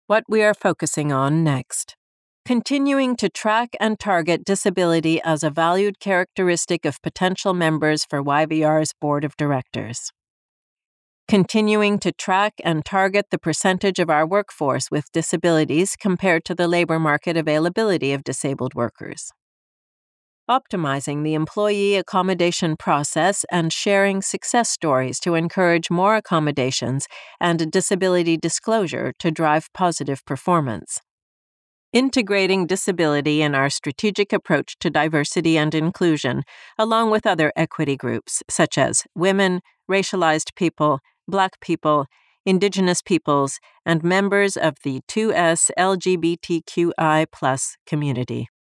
What we are focusing on next. Continuing to track and target disability as a valued characteristic of potential members for YVR's Board of Directors. Continuing to track and target the percentage of our workforce with disabilities compared to the labor market availability of disabled workers. Optimizing the employee accommodation process and sharing success stories to encourage more accommodations and disability disclosure to drive positive performance. Integrating disability in our strategic approach to diversity and inclusion, along with other equity groups such as women, racialized people, Black people, Indigenous peoples, and members of the 2S LGBTQI+ community.